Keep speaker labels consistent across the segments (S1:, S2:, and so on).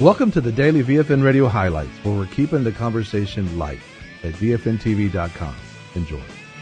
S1: Welcome to the Daily VFN Radio Highlights, where we're keeping the conversation light at VFNTV.com. Enjoy.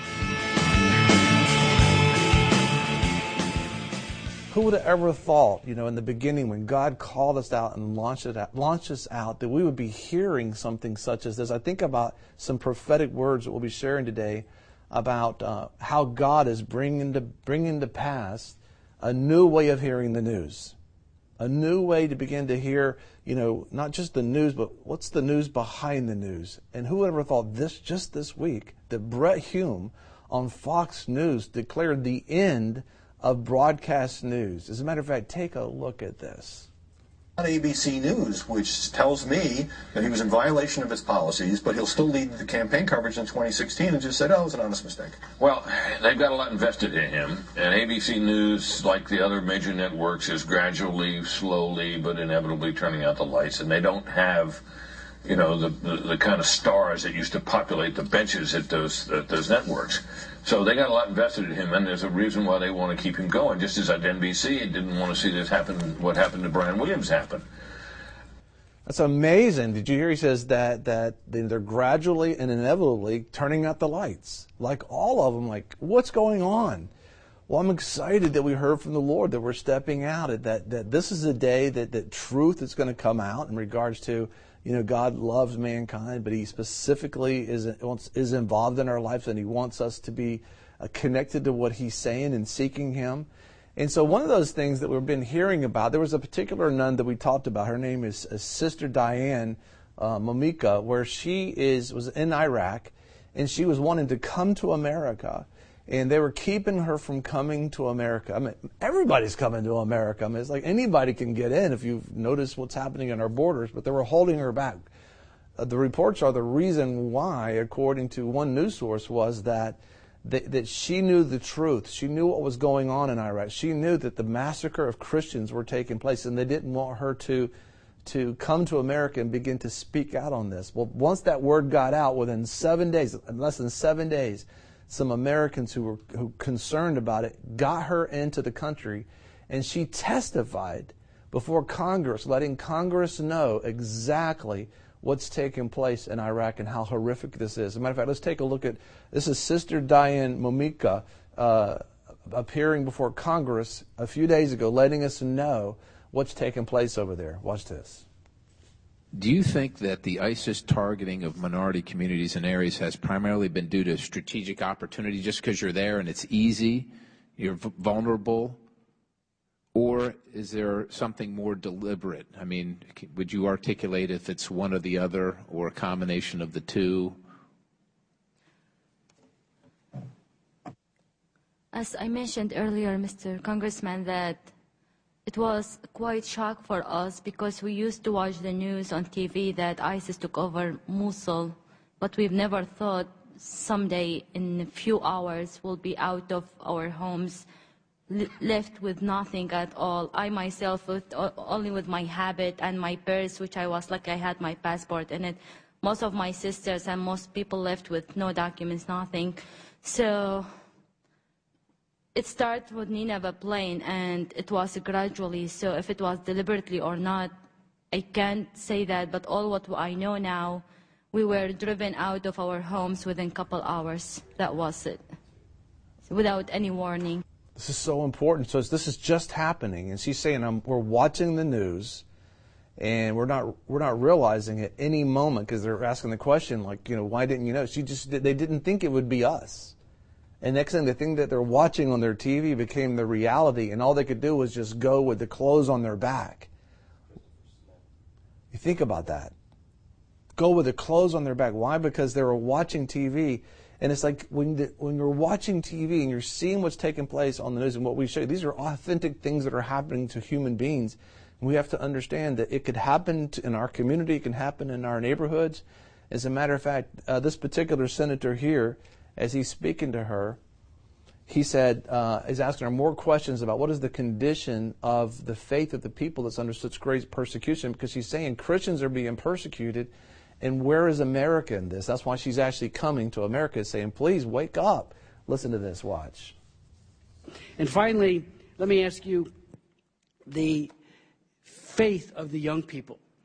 S1: Who would have ever thought, in the beginning when God called us out and launched us out, that we would be hearing something such as this? I think about some prophetic words that we'll be sharing today about how God is bringing to pass a new way of hearing the news. A new way to begin to hear, not just the news, but what's the news behind the news. And who would ever thought just this week that Brett Hume on Fox News declared the end of broadcast news. As a matter of fact, take a look at this.
S2: On ABC News, which tells me that he was in violation of his policies, but he'll still lead the campaign coverage in 2016 and just said, it was an honest mistake.
S3: Well, they've got a lot invested in him, and ABC News, like the other major networks, is gradually, slowly, but inevitably turning out the lights, and they don't have, the kind of stars that used to populate the benches at those networks. So they got a lot invested in him, and there's a reason why they want to keep him going. Just as at NBC, didn't want to see this happen, what happened to Brian Williams happen.
S1: That's amazing. Did you hear he says that they're gradually and inevitably turning out the lights? Like all of them, like, what's going on? Well, I'm excited that we heard from the Lord that we're stepping out, that this is a day that truth is going to come out in regards to, God loves mankind, but He specifically is involved in our lives, and He wants us to be connected to what He's saying and seeking Him. And so one of those things that we've been hearing about, there was a particular nun that we talked about. Her name is Sister Diane Momika, where she was in Iraq, and she was wanting to come to America. And they were keeping her from coming to America. I mean, everybody's coming to America. I mean, it's like anybody can get in if you've noticed what's happening in our borders, but they were holding her back. The reports are the reason why, according to one news source, was that she knew the truth. She knew what was going on in Iraq. She knew that the massacre of Christians were taking place, and they didn't want her to come to America and begin to speak out on this. Well, once that word got out, within 7 days, less than 7 days, some Americans who were concerned about it got her into the country, and she testified before Congress, letting Congress know exactly what's taking place in Iraq and how horrific this is. As a matter of fact, let's take a look at, this is Sister Diane Momika appearing before Congress a few days ago, letting us know what's taking place over there. Watch this.
S4: Do you think that the ISIS targeting of minority communities and areas has primarily been due to strategic opportunity, just because you're there and it's easy, you're vulnerable, or is there something more deliberate? I mean, would you articulate if it's one or the other or a combination of the two?
S5: As I mentioned earlier, Mr. Congressman, that it was quite shock for us because we used to watch the news on TV that ISIS took over Mosul, but we've never thought someday in a few hours we'll be out of our homes, left with nothing at all. I myself, only with my habit and my purse, which I was lucky I had my passport in it. Most of my sisters and most people left with no documents, nothing. So it started with Nineveh Plain, and it was gradually. So if it was deliberately or not, I can't say that. But all what I know now, we were driven out of our homes within a couple hours. That was it, without any warning.
S1: This is so important. So this is just happening, and she's saying, "We're watching the news, and we're not realizing at any moment," because they're asking the question, like, why didn't you know? They didn't think it would be us. And next thing, the thing that they're watching on their TV became the reality, and all they could do was just go with the clothes on their back. You think about that. Go with the clothes on their back. Why? Because they were watching TV. And it's like when you're watching TV and you're seeing what's taking place on the news and what we show you, these are authentic things that are happening to human beings. And we have to understand that it could happen in our community, it can happen in our neighborhoods. As a matter of fact, this particular senator here, as he's speaking to her, he said, he's asking her more questions about what is the condition of the faith of the people that's under such great persecution, because she's saying Christians are being persecuted, and where is America in this? That's why she's actually coming to America, saying, please wake up. Listen to this, watch.
S6: And finally, let me ask you the faith of the young people.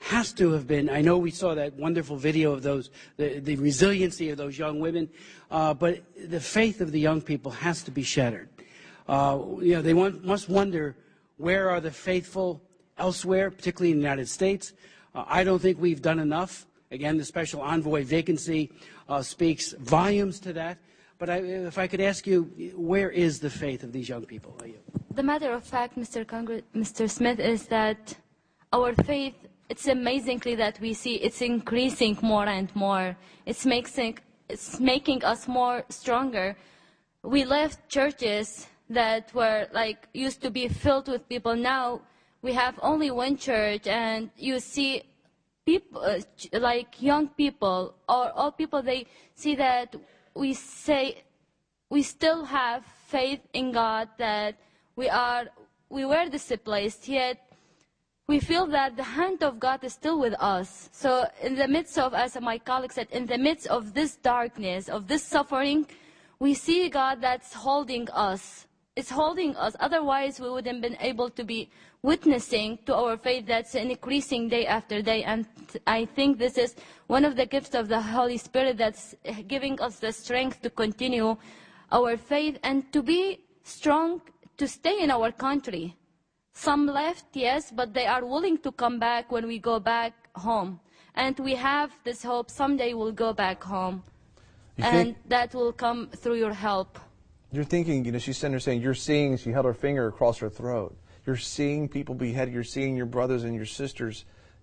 S6: has to have been, I know we saw that wonderful video of those, the resiliency of those young women, but the faith of the young people has to be shattered. They must wonder, where are the faithful elsewhere, particularly in the United States? I don't think we've done enough. Again, the special envoy vacancy speaks volumes to that. But if I could ask you, where is the faith of these young people?
S5: The matter of fact, Mr. Smith, is that our faith, it's amazingly that we see it's increasing more and more. It's making us more stronger. We left churches that were used to be filled with people. Now we have only one church, and you see people young people or all people, they see that we still have faith in God, that we were displaced, yet we feel that the hand of God is still with us. So in the midst of, as my colleague said, in the midst of this darkness, of this suffering, we see God that's holding us. It's holding us. Otherwise, we wouldn't have been able to be witnessing to our faith that's increasing day after day. And I think this is one of the gifts of the Holy Spirit that's giving us the strength to continue our faith and to be strong, to stay in our country. Some left, yes, but they are willing to come back when we go back home. And we have this hope someday we'll go back home. And that will come through your help.
S1: You're thinking, she's sitting there saying, you're seeing, she held her finger across her throat. You're seeing people beheaded. You're seeing your brothers and your sisters,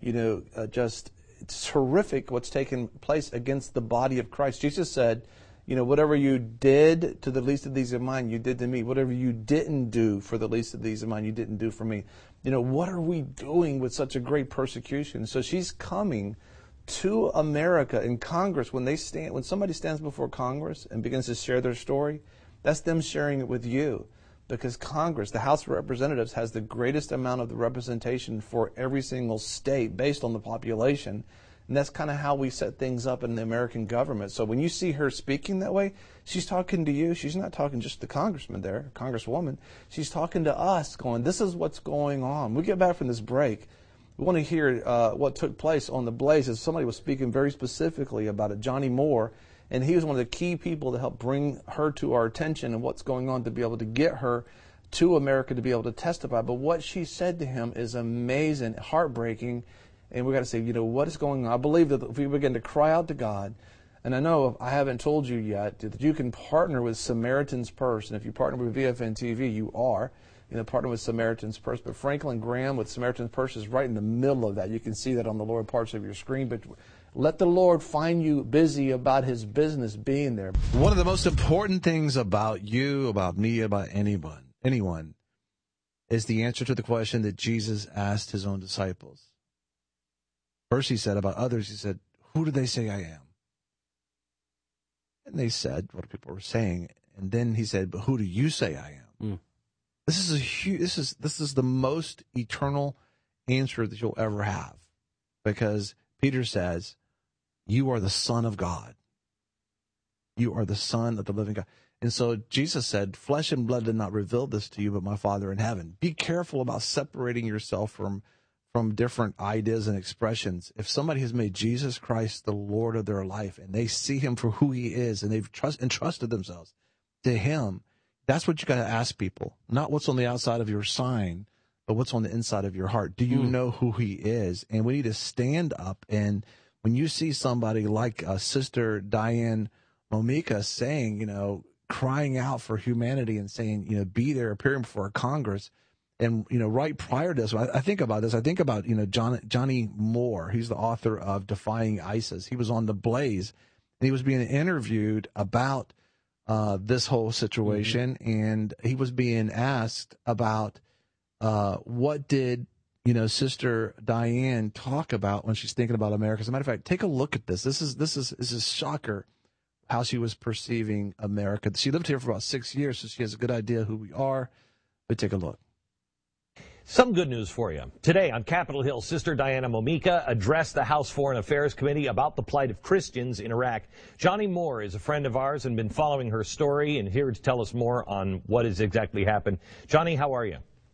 S1: it's horrific what's taking place against the body of Christ. Jesus said, whatever you did to the least of these of mine, you did to me. Whatever you didn't do for the least of these of mine, you didn't do for me. What are we doing with such a great persecution? So she's coming to America in Congress. When somebody stands before Congress and begins to share their story, that's them sharing it with you. Because Congress, the House of Representatives, has the greatest amount of the representation for every single state based on the population. And that's kind of how we set things up in the American government. So when you see her speaking that way, she's talking to you. She's not talking just to the congressman there, congresswoman. She's talking to us, going, this is what's going on. We get back from this break. We want to hear what took place on the Blaze. As somebody was speaking very specifically about it, Johnny Moore, and he was one of the key people to help bring her to our attention and what's going on to be able to get her to America to be able to testify. But what she said to him is amazing, heartbreaking, and we got to say, what is going on? I believe that if we begin to cry out to God, and I know I haven't told you yet that you can partner with Samaritan's Purse, and if you partner with VFN TV, you are. Partner with Samaritan's Purse. But Franklin Graham with Samaritan's Purse is right in the middle of that. You can see that on the lower parts of your screen. But let the Lord find you busy about His business being there.
S7: One of the most important things about you, about me, about anyone, is the answer to the question that Jesus asked His own disciples. First He said about others, He said, who do they say I am? And they said what people were saying. And then He said, but who do you say I am? Mm. This is the most eternal answer that you'll ever have, because Peter says, you are the Son of God. You are the Son of the living God. And so Jesus said, flesh and blood did not reveal this to you, but my Father in heaven. Be careful about separating yourself from different ideas and expressions. If somebody has made Jesus Christ the Lord of their life and they see Him for who He is and they've entrusted themselves to Him, that's what you got to ask people. Not what's on the outside of your sign, but what's on the inside of your heart. Do you know who He is? And we need to stand up. And when you see somebody like Sister Diane Momika saying, crying out for humanity and saying, be there, appearing before Congress. And, right prior to this, I think about this. I think about, Johnny Moore. He's the author of Defying ISIS. He was on The Blaze, and he was being interviewed about this whole situation, and he was being asked about what did Sister Diane talk about when she's thinking about America. As a matter of fact, take a look at this. This is shocker how she was perceiving America. She lived here for about 6 years, so she has a good idea who we are. But take a look.
S8: Some good news for you. Today on Capitol Hill, Sister Diana Momika addressed the House Foreign Affairs Committee about the plight of Christians in Iraq. Johnny Moore is a friend of ours and been following her story and here to tell us more on what has exactly happened. Johnny, how are you?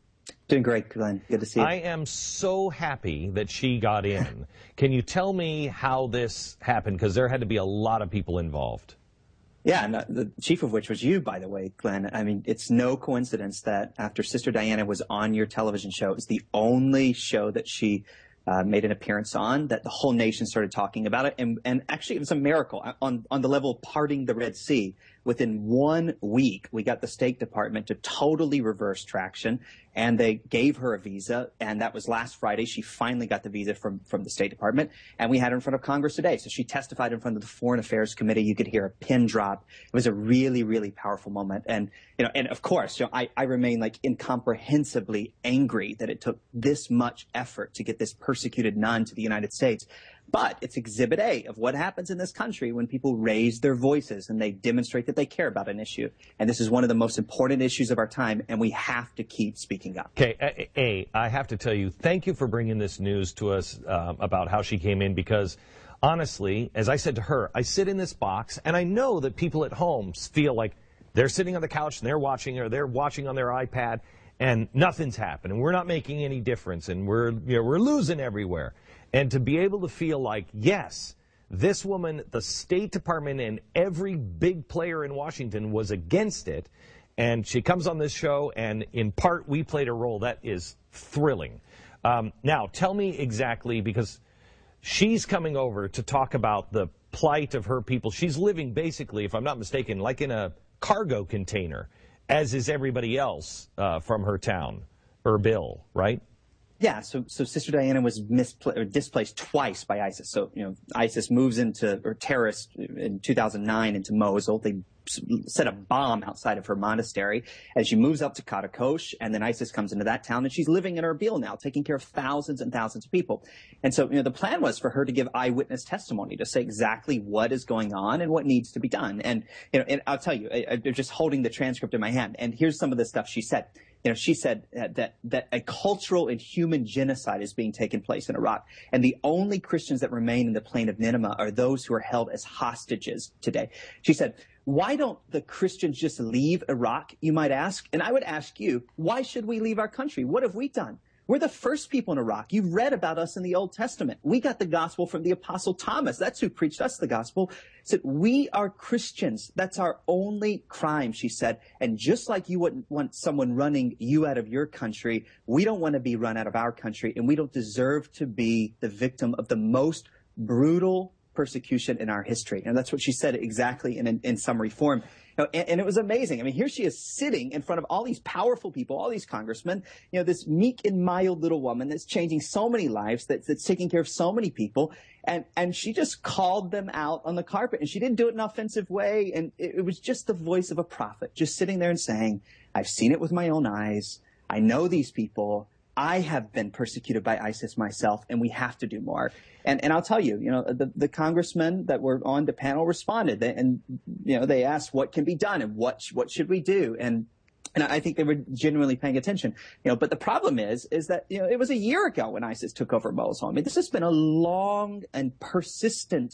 S9: Doing great, Glenn. Good to see you.
S8: I am so happy that she got in. Can you tell me how this happened? Because there had to be a lot of people involved.
S9: Yeah, and the chief of which was you, by the way, Glenn. I mean, it's no coincidence that after Sister Diana was on your television show, it was the only show that she made an appearance on, that the whole nation started talking about it. And actually, it was a miracle on the level of parting the Red Sea. Within 1 week, we got the State Department to totally reverse traction, and they gave her a visa, and that was last Friday. She finally got the visa from the State Department, and we had her in front of Congress today. So she testified in front of the Foreign Affairs Committee. You could hear a pin drop. It was a really, really powerful moment. And, and of course, I remain like incomprehensibly angry that it took this much effort to get this persecuted nun to the United States. But it's Exhibit A of what happens in this country when people raise their voices and they demonstrate that they care about an issue. And this is one of the most important issues of our time, and we have to keep speaking up.
S8: Okay, I have to tell you, thank you for bringing this news to us about how she came in, because honestly, as I said to her, I sit in this box, and I know that people at home feel like they're sitting on the couch and they're watching, or they're watching on their iPad, and nothing's happening. We're not making any difference, and we're losing everywhere. And to be able to feel like, yes, this woman, the State Department, and every big player in Washington was against it, and she comes on this show, and in part we played a role. That is thrilling. Now, tell me exactly, because she's coming over to talk about the plight of her people. She's living basically, if I'm not mistaken, like in a cargo container, as is everybody else from her town, Erbil, right?
S9: Yeah, so Sister Diana was displaced twice by ISIS. So, ISIS moves into, or terrorists in 2009 into Mosul. They set a bomb outside of her monastery, and she moves up to Karakosh, and then ISIS comes into that town, and she's living in Erbil now, taking care of thousands and thousands of people. And so, the plan was for her to give eyewitness testimony, to say exactly what is going on and what needs to be done. And, and I'll tell you, I'm just holding the transcript in my hand, and here's some of the stuff she said. She said that a cultural and human genocide is being taken place in Iraq, and the only Christians that remain in the plain of Nineveh are those who are held as hostages today. She said, why don't the Christians just leave Iraq, you might ask? And I would ask you, why should we leave our country? What have we done? We're the first people in Iraq. You've read about us in the Old Testament. We got the gospel from the Apostle Thomas. That's who preached us the gospel. Said, we are Christians. That's our only crime, she said. And just like you wouldn't want someone running you out of your country, we don't want to be run out of our country, and we don't deserve to be the victim of the most brutal persecution in our history. And that's what she said exactly in summary form. And it was amazing. I mean, here she is sitting in front of all these powerful people, all these congressmen, this meek and mild little woman that's changing so many lives, that's taking care of so many people. And she just called them out on the carpet, and she didn't do it in an offensive way. And it was just the voice of a prophet, just sitting there and saying, I've seen it with my own eyes. I know these people. I have been persecuted by ISIS myself, and we have to do more. And I'll tell you, the congressmen that were on the panel responded, and they asked what can be done and what should we do, and I think they were genuinely paying attention. But the problem is that it was a year ago when ISIS took over Mosul. I mean, this has been a long and persistent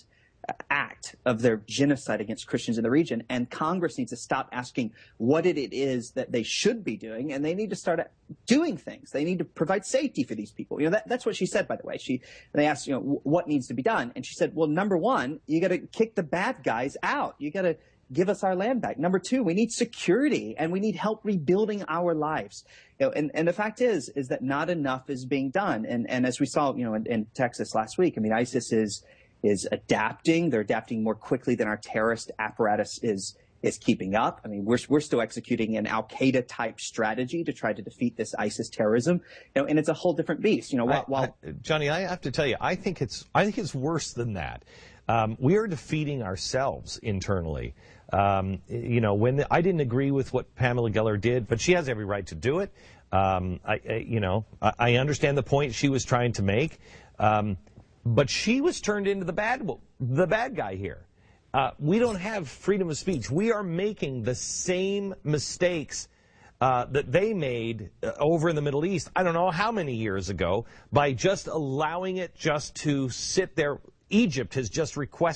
S9: act of their genocide against Christians in the region, and Congress needs to stop asking what it is that they should be doing, and they need to start doing things. They need to provide safety for these people. That's what she said, by the way. They asked, what needs to be done, and she said, well, number one, you got to kick the bad guys out. You got to give us our land back. Number two, we need security, and we need help rebuilding our lives. And the fact is that not enough is being done. And as we saw, in Texas last week, I mean, ISIS is adapting. They're adapting more quickly than our terrorist apparatus is keeping up. I mean, we're still executing an Al-Qaeda type strategy to try to defeat this ISIS terrorism, and it's a whole different beast.
S8: Johnny, I have to tell you, I think it's worse than that. We are defeating ourselves internally. When I didn't agree with what Pamela Geller did, but she has every right to do it. I understand the point she was trying to make. But she was turned into the bad guy here. We don't have freedom of speech. We are making the same mistakes that they made over in the Middle East, I don't know how many years ago, by just allowing it just to sit there. Egypt has just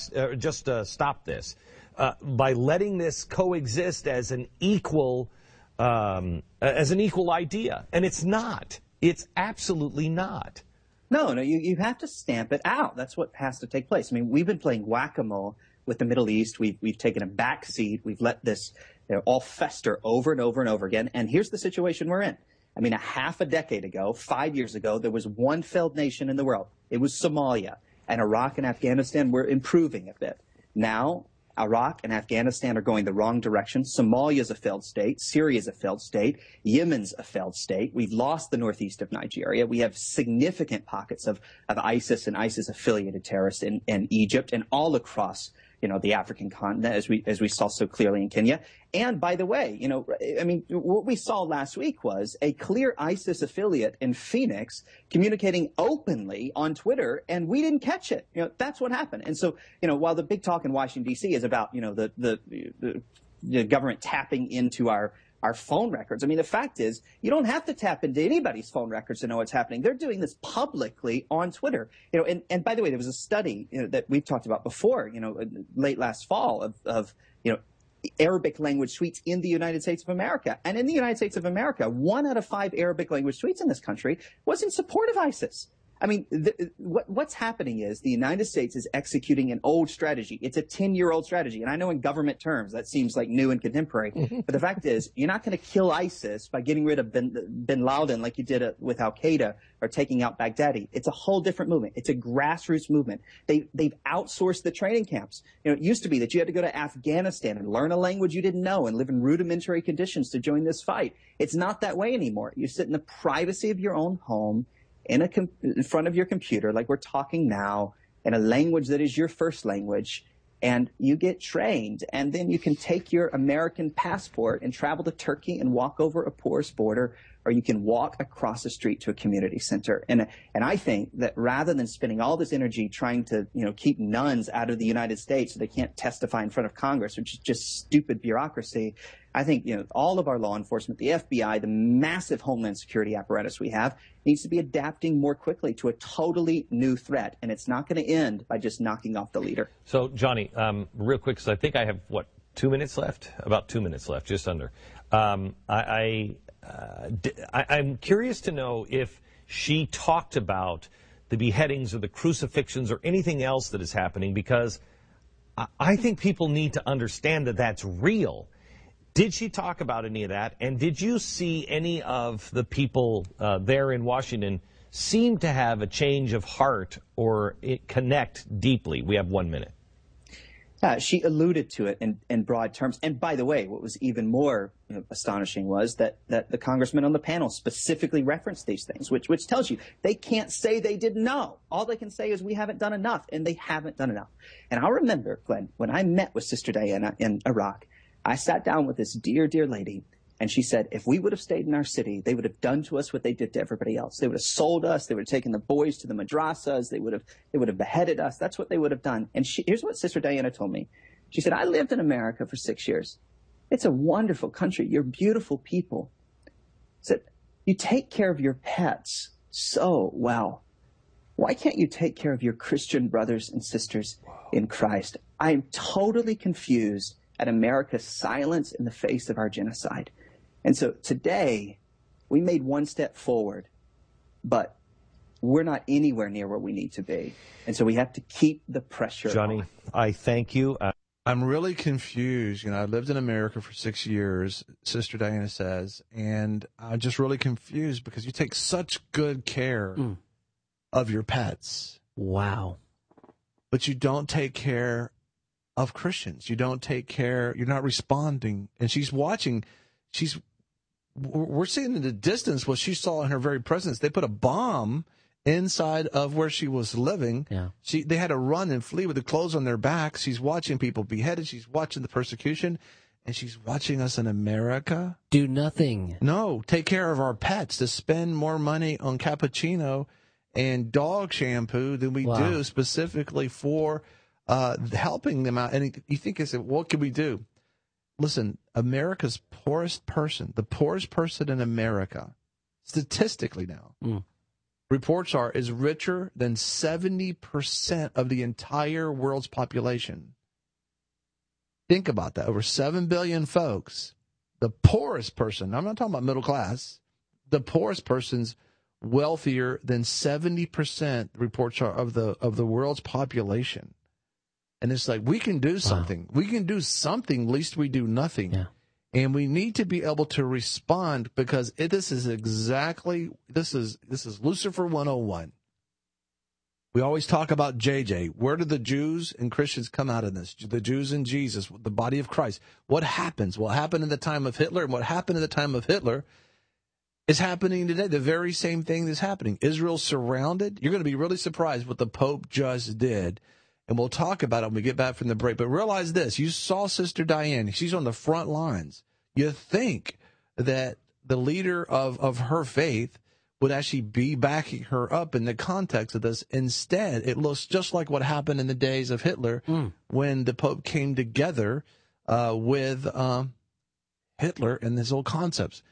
S8: stopped this by letting this coexist as an equal as an equal idea, and it's not. It's absolutely not.
S9: No, you have to stamp it out. That's what has to take place. I mean, we've been playing whack-a-mole with the Middle East. We've taken a back seat. We've let this all fester over and over and over again. And here's the situation we're in. I mean, a half a decade ago, 5 years ago, there was one failed nation in the world. It was Somalia. And Iraq and Afghanistan were improving a bit. Now, Iraq and Afghanistan are going the wrong direction. Somalia is a failed state. Syria is a failed state. Yemen's a failed state. We've lost the northeast of Nigeria. We have significant pockets of ISIS and ISIS-affiliated terrorists in Egypt and all across the African continent, as we saw so clearly in Kenya. And by the way, I mean, what we saw last week was a clear ISIS affiliate in Phoenix communicating openly on Twitter, and we didn't catch it. That's what happened. And so, while the big talk in Washington, D.C. is about, the government tapping into our phone records. I mean, the fact is, you don't have to tap into anybody's phone records to know what's happening. They're doing this publicly on Twitter. And by the way, there was a study that we've talked about before, late last fall of Arabic language tweets in the United States of America. And in the United States of America, 1 out of 5 Arabic language tweets in this country was in support of ISIS. I mean, what's happening is the United States is executing an old strategy. It's a 10-year-old strategy. And I know in government terms that seems like new and contemporary. But the fact is, you're not going to kill ISIS by getting rid of bin Laden like you did with al-Qaeda or taking out Baghdadi. It's a whole different movement. It's a grassroots movement. They've outsourced the training camps. It used to be that you had to go to Afghanistan and learn a language you didn't know and live in rudimentary conditions to join this fight. It's not that way anymore. You sit in the privacy of your own home, in front of your computer, like we're talking now, in a language that is your first language, and you get trained, and then you can take your American passport and travel to Turkey and walk over a porous border, or you can walk across the street to a community center. And I think that rather than spending all this energy trying to keep nuns out of the United States so they can't testify in front of Congress, which is just stupid bureaucracy, I think all of our law enforcement, the FBI, the massive Homeland Security apparatus we have, needs to be adapting more quickly to a totally new threat. And it's not going to end by just knocking off the leader.
S8: So, Johnny, real quick, because I think I have, 2 minutes left? About 2 minutes left, just under. I'm curious to know if she talked about the beheadings or the crucifixions or anything else that is happening, because I think people need to understand that that's real. Did she talk about any of that? And did you see any of the people there in Washington seem to have a change of heart or connect deeply? We have 1 minute.
S9: She alluded to it in broad terms. And by the way, what was even more astonishing was that the congressman on the panel specifically referenced these things, which tells you they can't say they didn't know. All they can say is we haven't done enough, and they haven't done enough. And I remember, Glenn, when I met with Sister Diana in Iraq, I sat down with this dear, dear lady, and she said, if we would have stayed in our city, they would have done to us what they did to everybody else. They would have sold us. They would have taken the boys to the madrasas. They would have beheaded us. That's what they would have done. And here's what Sister Diana told me. She said, I lived in America for 6 years. It's a wonderful country. You're beautiful people. Said, you take care of your pets so well. Why can't you take care of your Christian brothers and sisters in Christ? I'm totally confused at America's silence in the face of our genocide. And so today, we made one step forward, but we're not anywhere near where we need to be. And so we have to keep the pressure
S8: Johnny,
S9: on.
S8: I thank you.
S7: I'm really confused. I lived in America for 6 years, Sister Diana says, and I'm just really confused because you take such good care of your pets.
S10: Wow.
S7: But you don't take care of Christians. You don't take care, you're not responding. And she's watching, we're seeing in the distance what she saw in her very presence. They put a bomb inside of where she was living.
S10: Yeah.
S7: They had to run and flee with the clothes on their backs. She's watching people beheaded. She's watching the persecution. And she's watching us in America.
S10: Do nothing.
S7: No, take care of our pets, to spend more money on cappuccino and dog shampoo than we do specifically for helping them out. And you think, what can we do? Listen, America's poorest person, the poorest person in America, statistically now, reports are, is richer than 70% of the entire world's population. Think about that. Over 7 billion folks. the poorest person, I'm not talking about middle class, the poorest person's wealthier than 70% reports are of the world's population. And it's like, we can do something. Wow. We can do something, least we do nothing.
S10: Yeah.
S7: And we need to be able to respond, because this is Lucifer 101. We always talk about JJ. Where do the Jews and Christians come out of this? The Jews and Jesus, the body of Christ. What happens? What happened in the time of Hitler, and what happened in the time of Hitler is happening today. The very same thing is happening. Israel's surrounded. You're going to be really surprised what the Pope just did. And we'll talk about it when we get back from the break. But realize this. You saw Sister Diane. She's on the front lines. You think that the leader of her faith would actually be backing her up in the context of this. Instead, it looks just like what happened in the days of Hitler when the Pope came together with Hitler and his old concepts.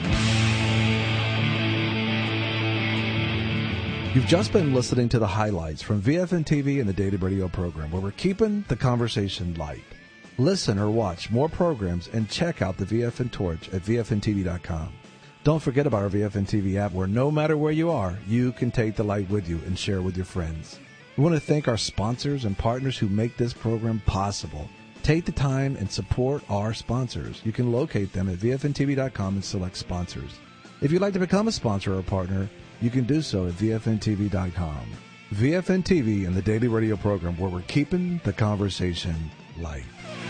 S7: You've just been listening to the highlights from VFN TV and the Daily Radio program, where we're keeping the conversation light. Listen or watch more programs and check out the VFN Torch at VFNTV.com. Don't forget about our VFN TV app, where no matter where you are, you can take the light with you and share with your friends. We want to thank our sponsors and partners who make this program possible. Take the time and support our sponsors. You can locate them at VFNTV.com and select sponsors. If you'd like to become a sponsor or a partner, you can do so at VFNTV.com. VFN TV and the Daily Radio program, where we're keeping the conversation light.